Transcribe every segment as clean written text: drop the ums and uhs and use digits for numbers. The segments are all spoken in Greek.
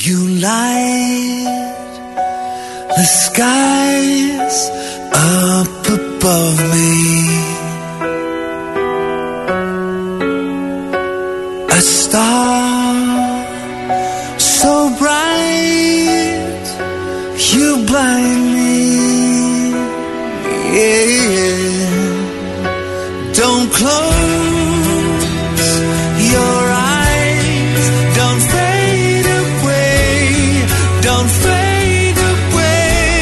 You light the skies up above me. A star so bright, you blind me. Yeah. Don't close your eyes, don't fade away, don't fade away.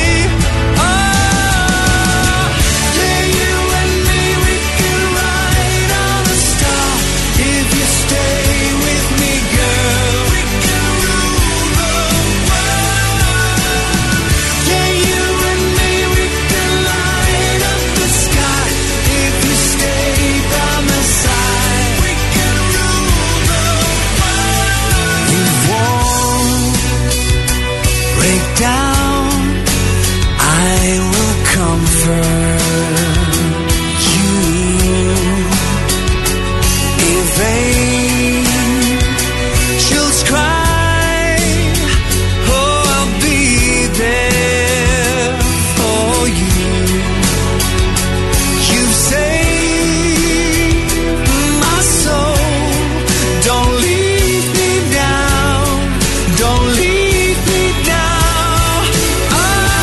Oh, yeah, you and me, we can ride on a star. If you stay with me, girl, we can rule the world. Yeah, you and me, we can light up the sky. If you stay by my side, we can rule the world. We won't break down, I will comfort you. If angels cry, oh, I'll be there for you. You've saved my soul. Don't leave me down. Don't leave me down. Oh,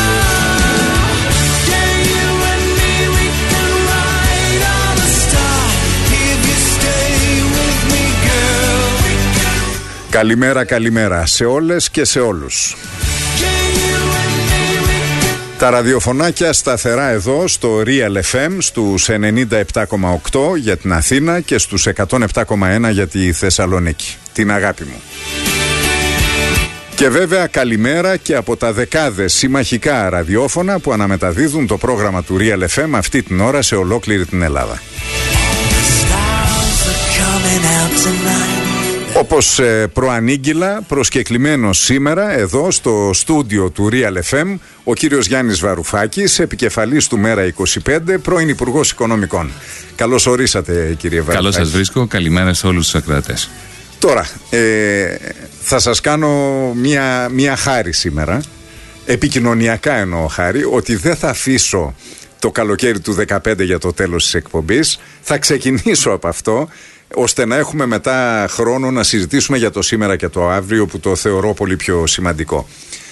yeah, you and me, we can ride on a star. If you stay with me, girl, we can. Καλημέρα, καλημέρα σε όλες και σε όλους. Yeah, you and me, we can. Τα ραδιοφωνάκια σταθερά εδώ στο Real FM στους 97,8 για την Αθήνα και στους 107,1 για τη Θεσσαλονίκη. Την αγάπη μου. Και βέβαια καλημέρα και από τα δεκάδες συμμαχικά ραδιόφωνα που αναμεταδίδουν το πρόγραμμα του Real FM αυτή την ώρα σε ολόκληρη την Ελλάδα. Stars are coming out tonight. Όπως προανήγγυλα, προσκεκλημένος σήμερα εδώ στο στούντιο του Real FM ο κύριος Γιάννης Βαρουφάκης, επικεφαλής του Μέρα 25, πρώην Υπουργός Οικονομικών. Καλώς ορίσατε, κύριε Βαρουφάκη. Καλώς σας βρίσκω, καλημέρα σε όλους τους ακροατές. Τώρα, θα σας κάνω μια χάρη σήμερα, επικοινωνιακά εννοώ χάρη, ότι δεν θα αφήσω το καλοκαίρι του 15 για το τέλος της εκπομπής. Θα ξεκινήσω από αυτό, ώστε να έχουμε μετά χρόνο να συζητήσουμε για το σήμερα και το αύριο, που το θεωρώ πολύ πιο σημαντικό.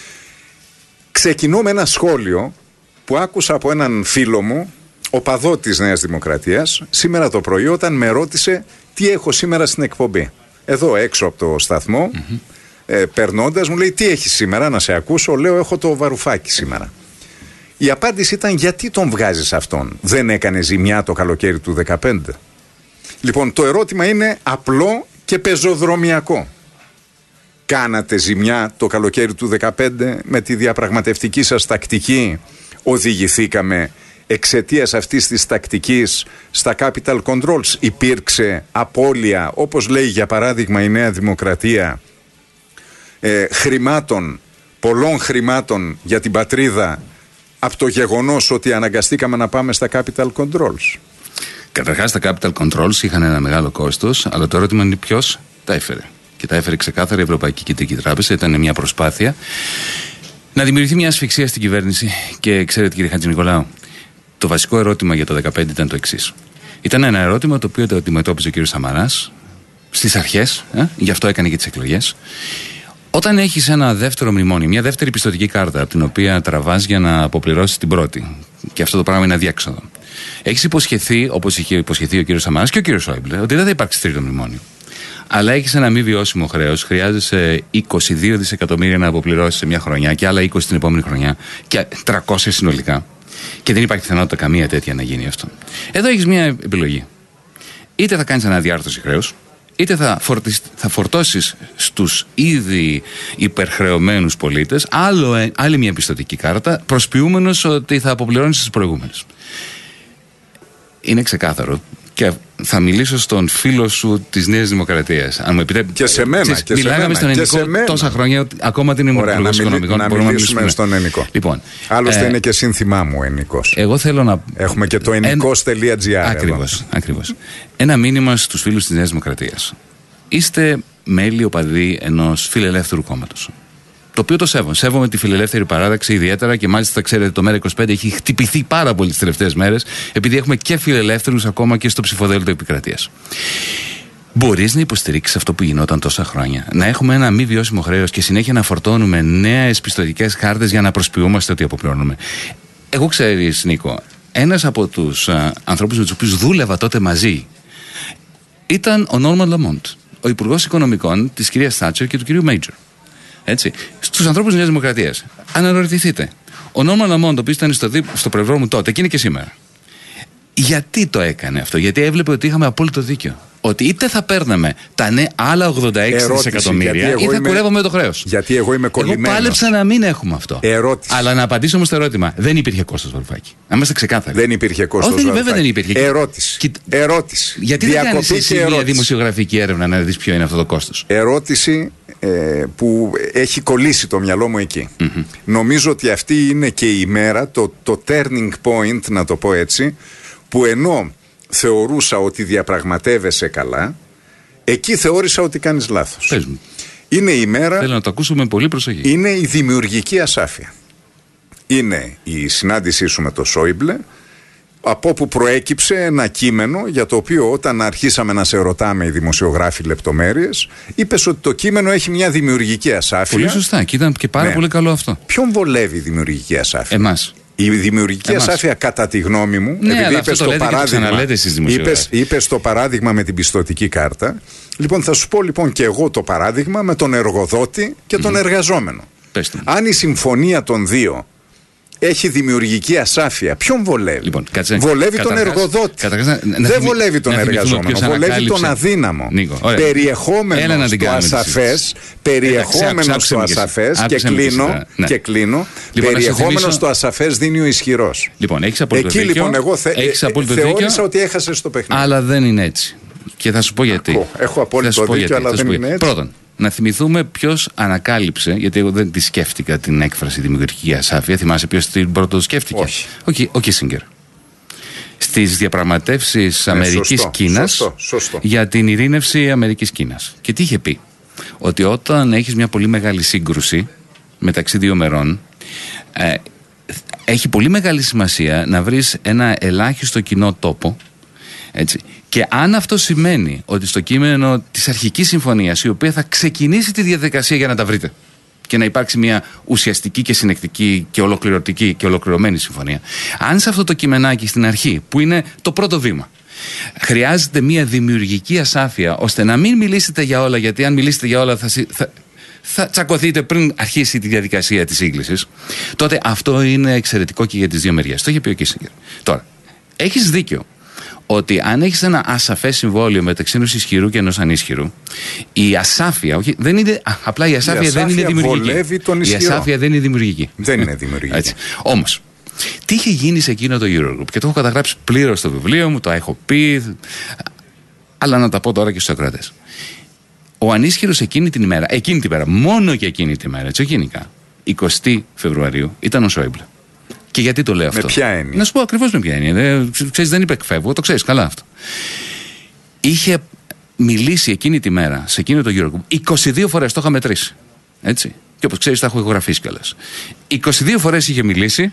Ξεκινώ με ένα σχόλιο που άκουσα από έναν φίλο μου, οπαδό της Νέας Δημοκρατίας, σήμερα το πρωί, όταν με ρώτησε τι έχω σήμερα στην εκπομπή. Εδώ έξω από το σταθμό, περνώντας, μου λέει τι έχεις σήμερα να σε ακούσω. Λέω έχω το Βαρουφάκη σήμερα. Η απάντηση ήταν γιατί τον βγάζεις αυτόν, δεν έκανε ζημιά το καλοκαίρι του 15? Λοιπόν, το ερώτημα είναι απλό και πεζοδρομιακό. Κάνατε ζημιά το καλοκαίρι του 15 με τη διαπραγματευτική σας τακτική? Οδηγηθήκαμε εξαιτίας αυτής της τακτικής στα capital controls? Υπήρξε απώλεια, όπως λέει για παράδειγμα η Νέα Δημοκρατία, χρημάτων, πολλών χρημάτων για την πατρίδα, από το γεγονός ότι αναγκαστήκαμε να πάμε στα capital controls? Καταρχάς, τα capital controls είχαν ένα μεγάλο κόστος, αλλά το ερώτημα είναι ποιος τα έφερε. Και τα έφερε ξεκάθαρα η Ευρωπαϊκή Κεντρική Τράπεζα. Ήταν μια προσπάθεια να δημιουργηθεί μια ασφυξία στην κυβέρνηση. Και ξέρετε, κύριε Χατζηνικολάου, το βασικό ερώτημα για το 2015 ήταν το εξής. Ήταν ένα ερώτημα το οποίο το αντιμετώπιζε ο κύριος Σαμαράς στις αρχές, γι' αυτό έκανε και τις εκλογές. Όταν έχεις ένα δεύτερο μνημόνιο, μια δεύτερη πιστωτική κάρτα, από την οποία τραβάς για να αποπληρώσεις την πρώτη, και αυτό το πράγμα είναι αδιέξοδο. Έχεις υποσχεθεί, όπως είχε υποσχεθεί ο κύριος Σαμαράς και ο κύριος Σόιμπλε, ότι δεν θα υπάρξει τρίτο μνημόνιο. Αλλά έχεις ένα μη βιώσιμο χρέος, χρειάζεσαι 22 δισεκατομμύρια να αποπληρώσεις σε μια χρονιά και άλλα 20 την επόμενη χρονιά και 300 συνολικά. Και δεν υπάρχει πιθανότητα καμία τέτοια να γίνει αυτό. Εδώ έχεις μια επιλογή. Είτε θα κάνεις αναδιάρθρωση χρέους, είτε θα φορτώσεις στους ήδη υπερχρεωμένους πολίτες άλλη μια πιστωτική κάρτα, προσποιούμενος ότι θα αποπληρώνεις τις προηγούμενες. Είναι ξεκάθαρο. Και θα μιλήσω στον φίλο σου της Νέας Δημοκρατίας. Αν μου επιτρέπετε. Και σε μένα. Μιλάγαμε στον ελληνικό τόσα χρόνια, ακόμα την Υπουργός Οικονομικών. Να μιλήσουμε στον ελληνικό. Λοιπόν, άλλωστε είναι και σύνθημά μου ο ελληνικός. Εγώ θέλω να. Έχουμε και το ελληνικός.gr. Ακριβώς. Ένα μήνυμα στους φίλους της Νέας Δημοκρατίας. Είστε μέλη οπαδοί ενός φιλελεύθερου κόμματος. Το οποίο το σέβομαι. Σέβομαι τη φιλελεύθερη παράδοξη ιδιαίτερα και μάλιστα ξέρετε το ΜέΡΑ25 έχει χτυπηθεί πάρα πολύ τις τελευταίες μέρες επειδή έχουμε και φιλελεύθερους ακόμα και στο ψηφοδέλτιο επικρατείας. Μπορείς να υποστηρίξεις αυτό που γινόταν τόσα χρόνια? Να έχουμε ένα μη βιώσιμο χρέος και συνέχεια να φορτώνουμε νέες πιστωτικές χάρτες για να προσποιούμαστε ότι αποπληρώνουμε? Εγώ ξέρεις, Νίκο, ένας από τους ανθρώπους με τους οποίους δούλευα τότε μαζί ήταν ο Νόρμαν Λαμόντ, ο Υπουργός Οικονομικών της κυρίας Θάτσερ και του κυρίου Μέιτζορ. Έτσι. Στους ανθρώπους της Νέας Δημοκρατίας. Αναρωτηθείτε. Ο Νόρμαν Λαμόντ, ο οποίος ήταν στο πλευρό μου τότε και είναι και σήμερα. Γιατί το έκανε αυτό? Γιατί έβλεπε ότι είχαμε απόλυτο δίκιο. Ότι είτε θα παίρναμε τα άλλα 86 δισεκατομμύρια ή θα κουρεύαμε το χρέος. Γιατί εγώ είμαι κολλημένος. Εγώ πάλεψα να μην έχουμε αυτό. Ερώτηση. Αλλά να απαντήσω όμως το ερώτημα. Δεν υπήρχε κόστος, Βαρουφάκη. Να είμαστε ξεκάθαροι. Δεν υπήρχε κόστος. Όχι, βέβαια δεν υπήρχε. Ερώτηση. Γιατί δεν κάνεις εσύ μια δημοσιογραφική έρευνα να δεις ποιο είναι αυτό το κόστος? Ερώτηση που έχει κολλήσει το μυαλό μου εκεί. Νομίζω ότι αυτή είναι και η ημέρα, το turning point, να το πω έτσι, που ενώ θεωρούσα ότι διαπραγματεύεσαι καλά, εκεί θεώρησα ότι κάνεις λάθος. Πες μου. Είναι η μέρα. Θέλω να το ακούσω με πολύ προσοχή. Είναι η δημιουργική ασάφεια. Είναι η συνάντησή σου με το Σόιμπλε, από όπου προέκυψε ένα κείμενο για το οποίο όταν αρχίσαμε να σε ρωτάμε οι δημοσιογράφοι λεπτομέρειες, είπες ότι το κείμενο έχει μια δημιουργική ασάφεια. Πολύ σωστά και ήταν και πάρα πολύ καλό αυτό. Ποιον βολεύει η δημιουργική ασάφεια? Εμάς. Η δημιουργική ασάφεια, κατά τη γνώμη μου, ναι, επειδή είπες το παράδειγμα με την πιστωτική κάρτα, λοιπόν θα σου πω λοιπόν και εγώ το παράδειγμα με τον εργοδότη και τον εργαζόμενο. Αν η συμφωνία των δύο έχει δημιουργική ασάφεια, ποιον βολεύει? Λοιπόν, βολεύει τον εργοδότη. Δεν βολεύει τον εργαζόμενο, βολεύει τον αδύναμο. Περιεχόμενο στο ασαφές, και κλείνω. Περιεχόμενο στο ασαφές δίνει ο ισχυρός. Λοιπόν, έχεις απόλυτο δίκιο. Εκεί λοιπόν εγώ θεώρησα ότι έχασες το παιχνίδι. Αλλά δεν είναι έτσι. Και θα σου πω γιατί. Έχω απόλυτο δίκιο, αλλά δεν είναι έτσι. Πρώτον, να θυμηθούμε ποιος ανακάλυψε, γιατί εγώ δεν τη σκέφτηκα την έκφραση δημιουργική ασάφεια. Θυμάσαι ποιος την πρώτο σκέφτηκε? Όχι. Ο Κίσινγκερ. Στις διαπραγματεύσεις Αμερικής-Κίνας για την ειρήνευση Αμερικής-Κίνας. Και τι είχε πει? Ότι όταν έχεις μια πολύ μεγάλη σύγκρουση μεταξύ δύο μερών, έχει πολύ μεγάλη σημασία να βρεις ένα ελάχιστο κοινό τόπο. Έτσι. Και αν αυτό σημαίνει ότι στο κείμενο της αρχικής συμφωνίας, η οποία θα ξεκινήσει τη διαδικασία για να τα βρείτε και να υπάρξει μια ουσιαστική και συνεκτική και ολοκληρωτική και ολοκληρωμένη συμφωνία, αν σε αυτό το κειμενάκι στην αρχή, που είναι το πρώτο βήμα, χρειάζεται μια δημιουργική ασάφεια ώστε να μην μιλήσετε για όλα, γιατί αν μιλήσετε για όλα θα τσακωθείτε πριν αρχίσει τη διαδικασία της σύγκλησης, τότε αυτό είναι εξαιρετικό και για τις δύο μεριές. Το είχε πει ο Κίσινγκερ. Τώρα, έχεις δίκιο ότι αν έχεις ένα ασαφές συμβόλαιο μεταξύ ενός ισχυρού και ενός ανίσχυρου, η ασάφεια, δεν είναι, απλά η ασάφεια δεν είναι δημιουργική. Η ασάφεια δεν είναι δημιουργική. Δεν είναι δημιουργική. Έτσι. Όμως, τι είχε γίνει σε εκείνο το Eurogroup? Και το έχω καταγράψει πλήρως στο βιβλίο μου, το έχω πει, αλλά να τα πω τώρα και στους ακροατές. Ο ανίσχυρος εκείνη την ημέρα, μόνο και εκείνη την ημέρα, έτσι, όχι γενικά, 20 Φεβρουαρίου, ήταν ο Σόιμπλε. Και γιατί το λέω αυτό? Με ποια έννοια? Να σου πω ακριβώς με ποια έννοια. Ξέρεις, δεν υπεκφεύγω, το ξέρεις καλά αυτό. Είχε μιλήσει εκείνη τη μέρα, σε εκείνο το Eurogroup, 22 φορές, το είχα μετρήσει. Έτσι. Και όπως ξέρεις, τα έχω ηχογραφήσει κιόλας. 22 φορές είχε μιλήσει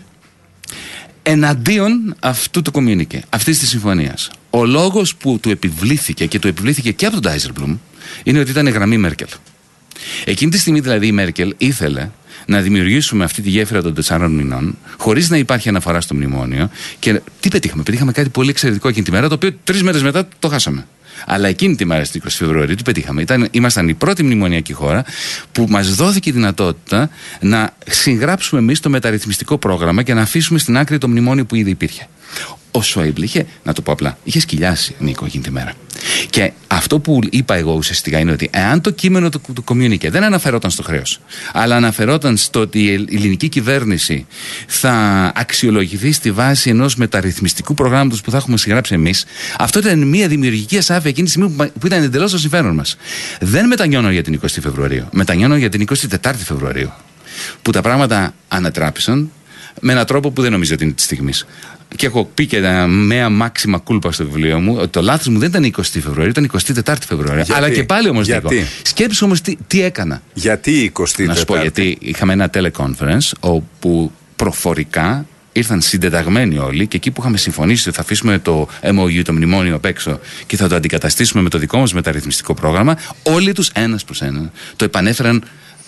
εναντίον αυτού του communique, αυτής της συμφωνίας. Ο λόγος που του επιβλήθηκε και του επιβλήθηκε και από τον Ντάιζελμπλουμ είναι ότι ήταν γραμμή Μέρκελ. Εκείνη τη στιγμή δηλαδή η Μέρκελ ήθελε να δημιουργήσουμε αυτή τη γέφυρα των 4 μηνών, χωρίς να υπάρχει αναφορά στο μνημόνιο. Και τι πετύχαμε? Πετύχαμε κάτι πολύ εξαιρετικό εκείνη τη μέρα, το οποίο 3 μέρες μετά το χάσαμε. Αλλά εκείνη τη μέρα, στις 20 Φεβρουαρίου, τι πετύχαμε? Ήμασταν η πρώτη μνημονιακή χώρα που μας δόθηκε η δυνατότητα να συγγράψουμε εμείς το μεταρρυθμιστικό πρόγραμμα και να αφήσουμε στην άκρη το μνημόνιο που ήδη υπήρχε. Ο Σόιμπλε είχε, να το πω απλά, είχε σκυλιάσει, Νίκο, εκείνη τη μέρα. Και αυτό που είπα εγώ ουσιαστικά είναι ότι εάν το κείμενο του communique δεν αναφερόταν στο χρέος, αλλά αναφερόταν στο ότι η ελληνική κυβέρνηση θα αξιολογηθεί στη βάση ενός μεταρρυθμιστικού προγράμματος που θα έχουμε συγγράψει εμείς, αυτό ήταν μια δημιουργική ασάφεια εκείνη τη στιγμή που ήταν εντελώς στο συμφέρον μας. Δεν μετανιώνω για την 20 Φεβρουαρίου, μετανιώνω για την 24 Φεβρουαρίου, που τα πράγματα ανατράπησαν με έναν τρόπο που δεν νομίζω ότι είναι τη στιγμή. και έχω πει και μια μάξιμα κούλπα στο βιβλίο μου, ότι το λάθος μου δεν ήταν 20 Φεβρουαρίου, ήταν 24 Φεβρουαρίου. Αλλά και πάλι όμως Νίκο, σκέψου όμως τι έκανα. Γιατί 24? Να σου πω, γιατί είχαμε ένα teleconference όπου προφορικά ήρθαν συντεταγμένοι όλοι και εκεί που είχαμε συμφωνήσει ότι θα αφήσουμε το MOU, το μνημόνιο απ' έξω και θα το αντικαταστήσουμε με το δικό μας μεταρρυθμιστικό πρόγραμμα, όλοι τους ένας προς έναν το επανέφεραν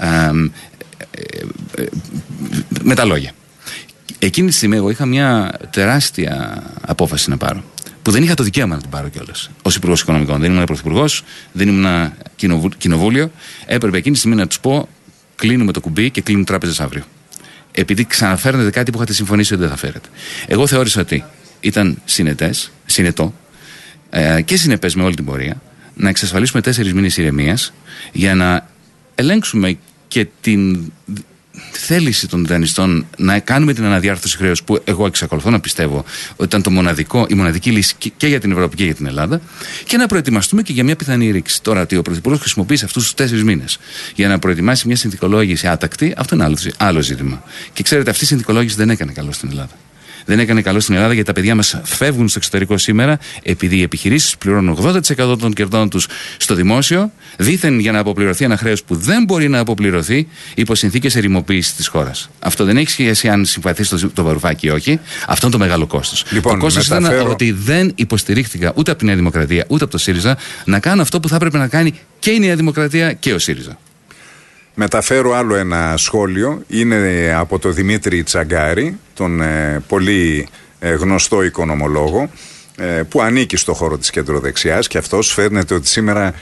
με τα λόγια. Εκείνη τη στιγμή εγώ είχα μια τεράστια απόφαση να πάρω, που δεν είχα το δικαίωμα να την πάρω κιόλας ως Υπουργός Οικονομικών. Δεν ήμουν πρωθυπουργός, δεν ήμουν κοινοβούλιο. Έπρεπε εκείνη τη στιγμή να τους πω: κλείνουμε το κουμπί και κλείνουν τράπεζες αύριο. Επειδή ξαναφέρνετε κάτι που είχατε συμφωνήσει ότι δεν θα φέρετε. Εγώ θεώρησα ότι ήταν συνετό και συνεπές με όλη την πορεία να εξασφαλίσουμε 4 μήνες ηρεμίας για να ελέγξουμε και την θέληση των δανειστών να κάνουμε την αναδιάρθρωση χρέους, που εγώ εξακολουθώ να πιστεύω ότι ήταν η μοναδική λύση και για την Ευρώπη και για την Ελλάδα, και να προετοιμαστούμε και για μια πιθανή ρήξη. Τώρα, ότι ο Πρωθυπουργός χρησιμοποίησε αυτούς τους 4 μήνες για να προετοιμάσει μια συνθηκολόγηση άτακτη, αυτό είναι άλλο ζήτημα. Και ξέρετε, αυτή η συνθηκολόγηση δεν έκανε καλό στην Ελλάδα. Δεν έκανε καλό στην Ελλάδα, γιατί τα παιδιά μας φεύγουν στο εξωτερικό σήμερα επειδή οι επιχειρήσεις πληρώνουν 80% των κερδών τους στο δημόσιο, δήθεν για να αποπληρωθεί ένα χρέος που δεν μπορεί να αποπληρωθεί υπό συνθήκες ερημοποίησης της χώρας. Αυτό δεν έχει σχέση αν συμπαθεί το Βαρουφάκη ή όχι. Αυτό είναι το μεγάλο κόστος. Λοιπόν, το κόστος ήταν ότι δεν υποστηρίχθηκα ούτε από τη Νέα Δημοκρατία ούτε από το ΣΥΡΙΖΑ να κάνω αυτό που θα έπρεπε να κάνει και η Νέα Δημοκρατία και ο ΣΥΡΙΖΑ. Μεταφέρω άλλο ένα σχόλιο. Είναι από τον Δημήτρη Τσαγκάρη, τον πολύ γνωστό οικονομολόγο, που ανήκει στο χώρο της κεντροδεξιάς, και αυτός φαίνεται ότι σήμερα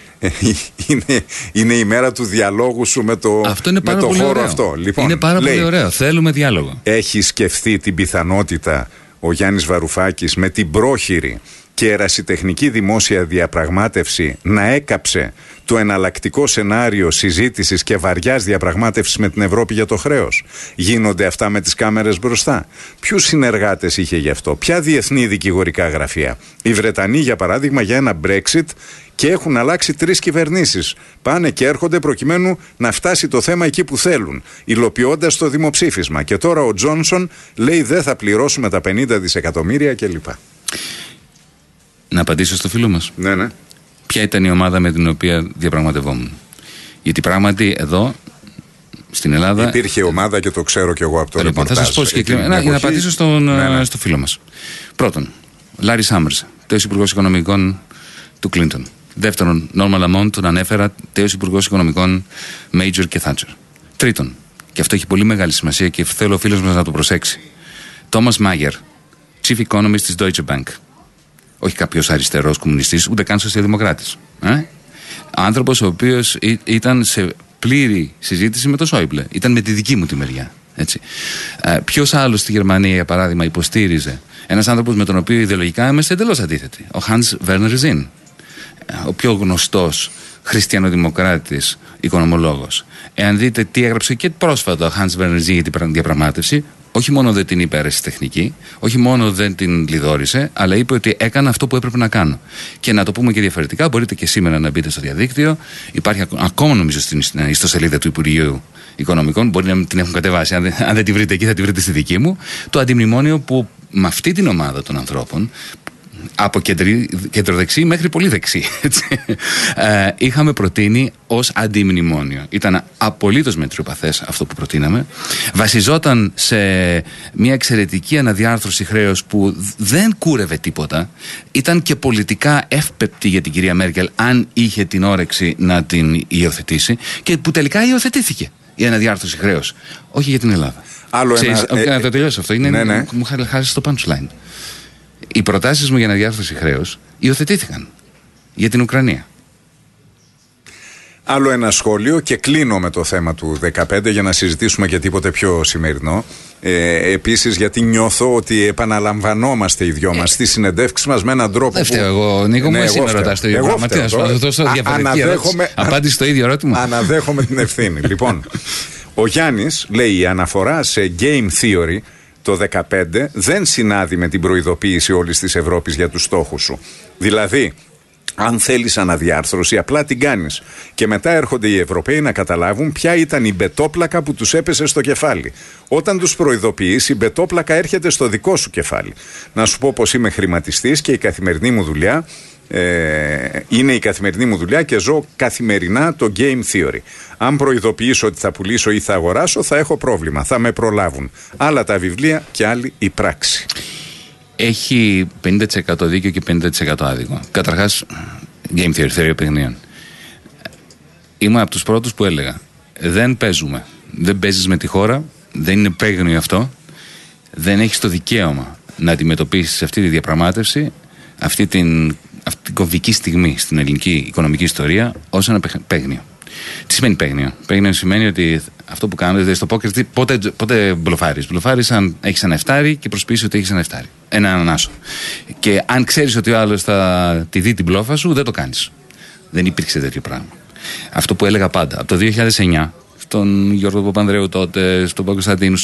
είναι η μέρα του διαλόγου σου με το χώρο ωραίο. Αυτό. Λοιπόν, είναι πάρα πολύ ωραίο. Θέλουμε διάλογο. Έχει σκεφτεί την πιθανότητα ο Γιάννης Βαρουφάκης με την πρόχειρη και ερασιτεχνική δημόσια διαπραγμάτευση να έκαψε το εναλλακτικό σενάριο συζήτησης και βαριάς διαπραγμάτευσης με την Ευρώπη για το χρέος? Γίνονται αυτά με τις κάμερες μπροστά? Ποιους συνεργάτες είχε γι' αυτό? Ποια διεθνή δικηγορικά γραφεία? Οι Βρετανοί, για παράδειγμα, για ένα Brexit, και έχουν αλλάξει 3 κυβερνήσεις. Πάνε και έρχονται προκειμένου να φτάσει το θέμα εκεί που θέλουν, υλοποιώντας το δημοψήφισμα. Και τώρα ο Τζόνσον λέει δεν θα πληρώσουμε τα 50 δισεκατομμύρια κλπ. Να απαντήσω στο φίλο μας. Ναι. Ποια ήταν η ομάδα με την οποία διαπραγματευόμουν? Γιατί πράγματι εδώ στην Ελλάδα υπήρχε ομάδα, και το ξέρω κι εγώ από το ρεπορτάζ. Θα σας πω συγκεκριμένα για να απαντήσω στο φίλο μας. Πρώτον, Λάρι Σάμερς, τέος Υπουργός Οικονομικών του Κλίντον. Δεύτερον, Νόρμα Λαμόντ, τον ανέφερα, τέος Υπουργός Οικονομικών Μέιτζορ και Θάτσερ. Τρίτον, και αυτό έχει πολύ μεγάλη σημασία και θέλω ο φίλος μας να το προσέξει, Τόμας Μάγερ, Chief Economist της Deutsche Bank. Όχι κάποιος αριστερός κομμουνιστής, ούτε καν σοσιαλδημοκράτης. Άνθρωπος ο οποίος ήταν σε πλήρη συζήτηση με το Σόιμπλε. Ήταν με τη δική μου τη μεριά. Ποιος άλλος στη Γερμανία, για παράδειγμα, υποστήριζε? Ένας άνθρωπος με τον οποίο ιδεολογικά είμαστε εντελώς αντίθετοι. Ο Hans Werner Sinn, ο πιο γνωστός χριστιανοδημοκράτης οικονομολόγος. Εάν δείτε τι έγραψε και πρόσφατα ο Hans Werner Sinn για την διαπραγμάτευση, όχι μόνο δεν την είπε αιρεσιτεχνική, όχι μόνο δεν την λιδόρισε, αλλά είπε ότι έκανα αυτό που έπρεπε να κάνω. Και να το πούμε και διαφορετικά, μπορείτε και σήμερα να μπείτε στο διαδίκτυο. Υπάρχει ακόμα, νομίζω, στην ιστοσελίδα του Υπουργείου Οικονομικών. Μπορεί να την έχουν κατεβάσει. Αν δεν τη βρείτε εκεί, θα τη βρείτε στη δική μου. Το αντιμνημόνιο που με αυτή την ομάδα των ανθρώπων, από κεντροδεξί μέχρι πολύ δεξί, είχαμε προτείνει ως αντιμνημόνιο. Ήταν απολύτως μετριοπαθές αυτό που προτείναμε. Βασιζόταν σε μια εξαιρετική αναδιάρθρωση χρέους που δεν κούρευε τίποτα. Ήταν και πολιτικά εύπεπτη για την κυρία Μέρκελ, αν είχε την όρεξη να την υιοθετήσει, και που τελικά υιοθετήθηκε η αναδιάρθρωση χρέους. Όχι για την Ελλάδα. Να το τελειώσω αυτό. Μου χάρισε το punchline. Οι προτάσεις μου για αναδιάρθρωση χρέους υιοθετήθηκαν για την Ουκρανία. Άλλο ένα σχόλιο, και κλείνω με το θέμα του 15 για να συζητήσουμε και τίποτε πιο σημερινό. Επίσης, γιατί νιώθω ότι επαναλαμβανόμαστε οι δυο μας στις συνεντεύξεις μας με έναν τρόπο. Δεν φταίω εγώ, Νίκο, μου εσύ με ρωτάς το ίδιο πράγμα. Τι να σου δώσω διαφορετική ερώτηση? Απάντηση στο ίδιο ερώτημα. Αναδέχομαι την ευθύνη. Λοιπόν, ο Γιάννης λέει: η αναφορά σε game theory το 15 δεν συνάδει με την προειδοποίηση όλης της Ευρώπης για τους στόχους σου. Δηλαδή, Αν θέλεις αναδιάρθρωση, απλά την κάνεις. Και μετά έρχονται οι Ευρωπαίοι να καταλάβουν ποια ήταν η μπετόπλακα που τους έπεσε στο κεφάλι. Όταν τους προειδοποιείς, η μπετόπλακα έρχεται στο δικό σου κεφάλι. Να σου πω πως είμαι χρηματιστής και η καθημερινή μου δουλειά είναι η καθημερινή μου δουλειά και ζω καθημερινά το game theory. Αν προειδοποιήσω ότι θα πουλήσω ή θα αγοράσω, θα έχω πρόβλημα. Θα με προλάβουν. Άλλα τα βιβλία και άλλη η πράξη. Έχει 50% δίκιο και 50% άδικο. Καταρχάς, game theory, θεωρία παιχνίων. Είμαι από τους πρώτους που έλεγα: δεν παίζουμε. Δεν παίζεις με τη χώρα, δεν είναι παίγνιο αυτό. Δεν έχεις το δικαίωμα να αντιμετωπίσεις αυτή τη διαπραγμάτευση, αυτή την κομβική στιγμή στην ελληνική οικονομική ιστορία, ως ένα παίγνιο. Τι σημαίνει παίγνιο? Παίγνιο σημαίνει ότι αυτό που κάνετε στο πόκερ, πότε μπλοφάρεις? Μπλοφάρεις αν έχεις ένα εφτάρι και προσποιείς ότι έχεις ένα εφτάρι. Έναν άσο. Και αν ξέρεις ότι ο άλλος θα τη δει την μπλόφα σου, δεν το κάνεις. Δεν υπήρξε τέτοιο πράγμα. Αυτό που έλεγα πάντα, από το 2009, στον Γιώργο Παπανδρέου τότε, στον Παγκοσταντίνου,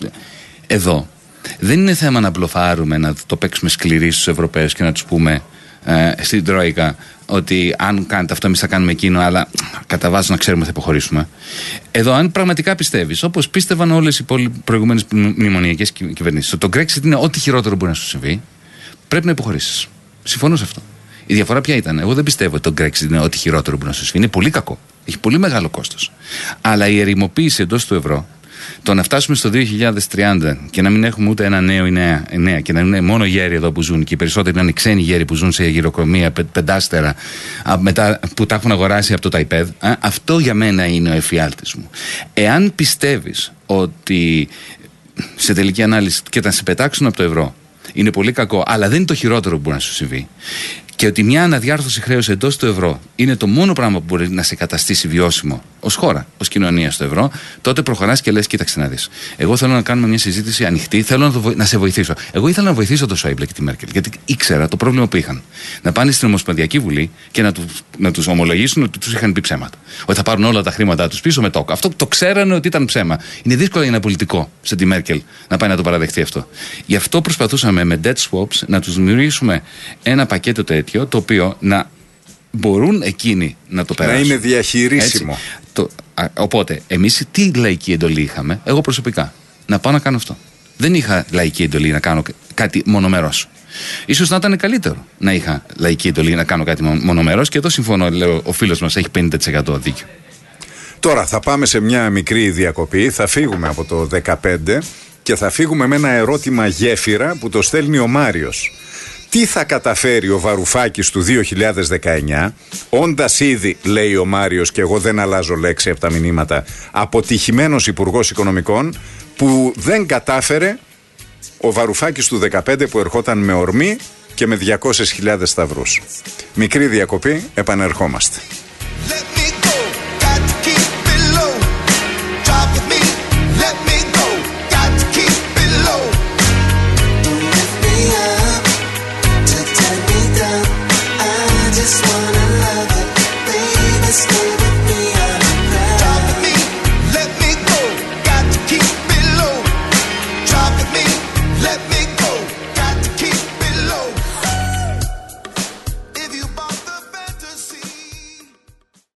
εδώ, δεν είναι θέμα να μπλοφάρουμε, να το παίξουμε σκληροί στους Ευρωπαίους και να τους πούμε στην Τρόικα ότι αν κάνετε αυτό εμείς θα κάνουμε εκείνο, αλλά κατά βάση να ξέρουμε θα υποχωρήσουμε. Εδώ, αν πραγματικά πιστεύεις, όπως πίστευαν όλες οι προηγούμενες μνημονιακές κυβερνήσεις, ότι το Brexit είναι ό,τι χειρότερο μπορεί να σου συμβεί, πρέπει να υποχωρήσεις. Συμφωνώ σε αυτό. Η διαφορά ποια ήταν? Εγώ δεν πιστεύω ότι το Brexit είναι ό,τι χειρότερο μπορεί να σου συμβεί. Είναι πολύ κακό. Έχει πολύ μεγάλο κόστος. Αλλά η ερημοποίηση εντός του ευρώ, το να φτάσουμε στο 2030 και να μην έχουμε ούτε ένα νέο ή νέα και να είναι μόνο γέροι εδώ που ζουν και οι περισσότεροι να είναι ξένοι γέροι που ζουν σε γυροκομεία πεντάστερα μετά που τα έχουν αγοράσει από το ΤΑΙΠΕΔ, αυτό για μένα είναι ο εφιάλτης μου. Εάν πιστεύεις ότι σε τελική ανάλυση και να σε πετάξουν από το ευρώ είναι πολύ κακό, αλλά δεν είναι το χειρότερο που μπορεί να σου συμβεί, και ότι μια αναδιάρθρωση χρέους εντός του ευρώ είναι το μόνο πράγμα που μπορεί να σε καταστήσει βιώσιμο ως χώρα, ως κοινωνία στο ευρώ, τότε προχωράς και λες: κοίταξε να δεις. Εγώ θέλω να κάνουμε μια συζήτηση ανοιχτή, θέλω να σε βοηθήσω. Εγώ ήθελα να βοηθήσω τον Σόιμπλε και τη Μέρκελ, γιατί ήξερα το πρόβλημα που είχαν. Να πάνε στην Ομοσπονδιακή Βουλή και να τους ομολογήσουν ότι τους είχαν πει ψέματα. Ότι θα πάρουν όλα τα χρήματά τους πίσω με τόκο. Αυτό το ξέρανε ότι ήταν ψέμα. Είναι δύσκολο για ένα πολιτικό σε τη Μέρκελ να πάει να το παραδεχτεί αυτό. Γι' αυτό προσπαθούσαμε με debt swaps να τους δημιουργήσουμε ένα πακέτο τέτοιο, το οποίο να μπορούν εκείνοι να το περάσουν. Να είναι διαχειρίσιμο. Οπότε, εμείς τι λαϊκή εντολή είχαμε? Εγώ προσωπικά να πάω να κάνω αυτό. Δεν είχα λαϊκή εντολή να κάνω κάτι μονομερός. Ίσως να ήταν καλύτερο να είχα λαϊκή εντολή να κάνω κάτι μονομερός, και εδώ συμφωνώ, λέω, ο φίλος μας έχει 50% δίκιο. Τώρα θα πάμε σε μια μικρή διακοπή, θα φύγουμε από το 15 και θα φύγουμε με ένα ερώτημα γέφυρα που το στέλνει ο Μάριος. Τι θα καταφέρει ο Βαρουφάκης του 2019, όντας ήδη, λέει ο Μάριος, και εγώ δεν αλλάζω λέξη από τα μηνύματα, αποτυχημένος υπουργός οικονομικών, που δεν κατάφερε ο Βαρουφάκης του 2015 που ερχόταν με ορμή και με 200.000 σταυρούς. Μικρή διακοπή, επανερχόμαστε.